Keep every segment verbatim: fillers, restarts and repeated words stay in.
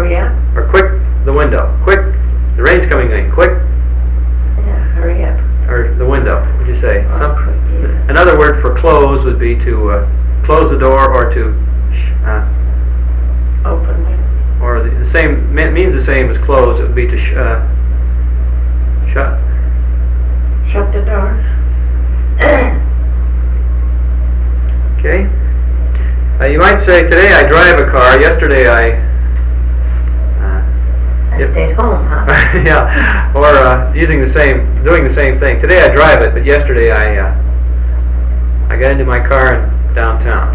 hurry up. Or quick the window. Quick, the rain's coming in. Quick. Yeah, hurry up. Or the window, would you say? Oh, Some, quick, yeah. Another word for close would be to uh, close the door, or to uh, open it. or the, the same means the same as close. It would be to sh uh, shut. Shut the door. Okay. Uh, you might say, today I drive a car. Yesterday I. Uh, I yep. stayed home, huh? Yeah. Or uh, using the same, doing the same thing. Today I drive it, but yesterday I. Uh, I got into my car in downtown.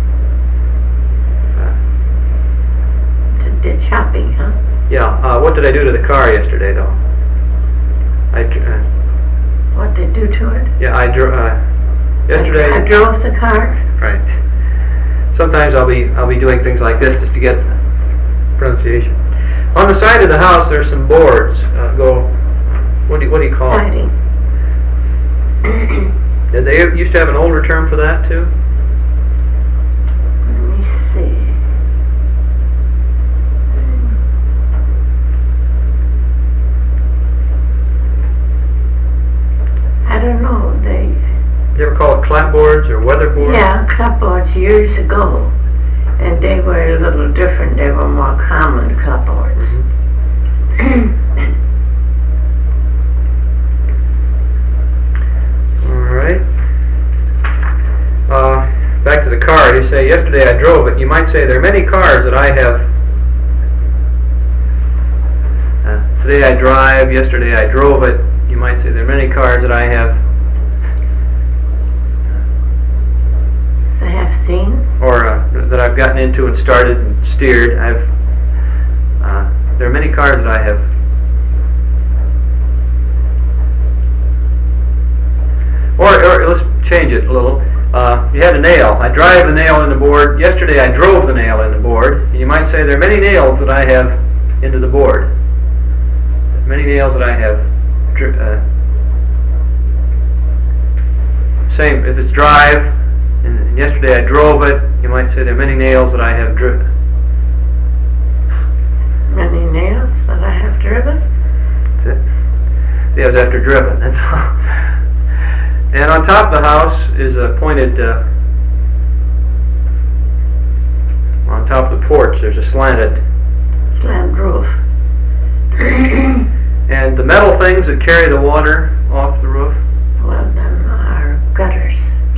Did shopping, huh? Yeah. Uh, what did I do to the car yesterday, though? I. Uh, what they do to it? Yeah, I drove. Uh, yesterday. I, I drove the car. Right. Sometimes I'll be I'll be doing things like this just to get pronunciation. On the side of the house, there's some boards. Uh, go. What do you, what do you call Siding. them? Did they used to have an older term for that too? Let me see. I don't know. They. You ever call it clapboards or weatherboards? Yeah, clapboards years ago, and they were a little different. They were more common clapboards. Mm-hmm. All right. Uh, back to the car. You say yesterday I drove it. You might say there are many cars that I have. Uh, today I drive. Yesterday I drove it. You might say there are many cars that I have. I have seen. Or uh, that I've gotten into and started and steered. I've. Uh, there are many cars that I have. Or, or let's change it a little. Uh, you had a nail. I drive the nail in the board. Yesterday I drove the nail in the board. You might say there are many nails that I have into the board. Many nails that I have. Uh, same if it's drive. And yesterday I drove it. You might say there are many nails that I have driven. Many nails that I have driven? That's it. See, I was after driven. That's all. And on top of the house is a pointed. Uh, on top of the porch, there's a slanted. Slanted roof. And the metal things that carry the water off the roof. Well, them are gutters.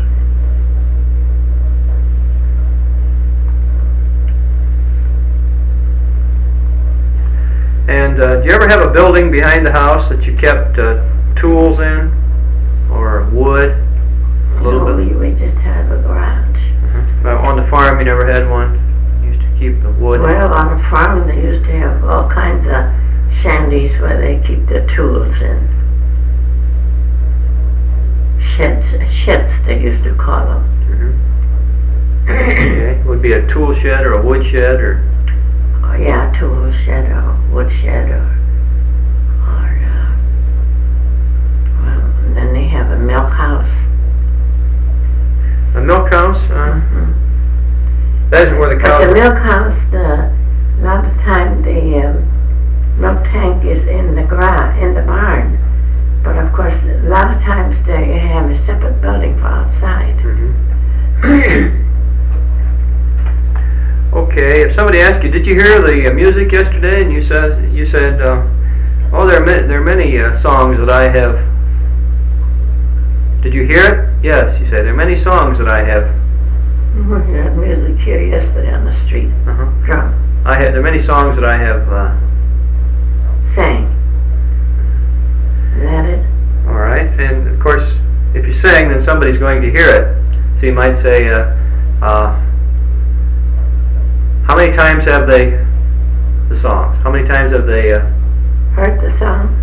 And uh, do you ever have a building behind the house that you kept uh, tools in, or wood? A little no, bit. we just had a garage. Uh-huh. Uh, on the farm, you never had one. You used to keep the wood. Well, on the farm, they used to have all kinds of shandies where they keep the tools in. Sheds, sheds they used to call them. Mm-hmm. Okay. Would be a tool shed or a wood shed or. Oh, yeah, tool shed or wood shed or, or uh, well, and then they have a milk house. A milk house? Uh, Mm-hmm. That isn't where the But cows. the milk house, the, a lot of time the um, milk tank is in the gra in the barn. But of course, a lot of times they have a separate building for outside. Mm-hmm. Okay, if somebody asked you, did you hear the uh, music yesterday? And you said, you said, uh, oh, there are many, there are many uh, songs that I have. Did you hear it? Yes, you say there are many songs that I have. We had music here yesterday on the street. Uh-huh. Drum. I had there are many songs that I have. Uh, Sang. Is that it? all right, and of course, if you sing, then somebody's going to hear it. So you might say, uh, uh, how many times have they the songs? How many times have they uh, Heard the song?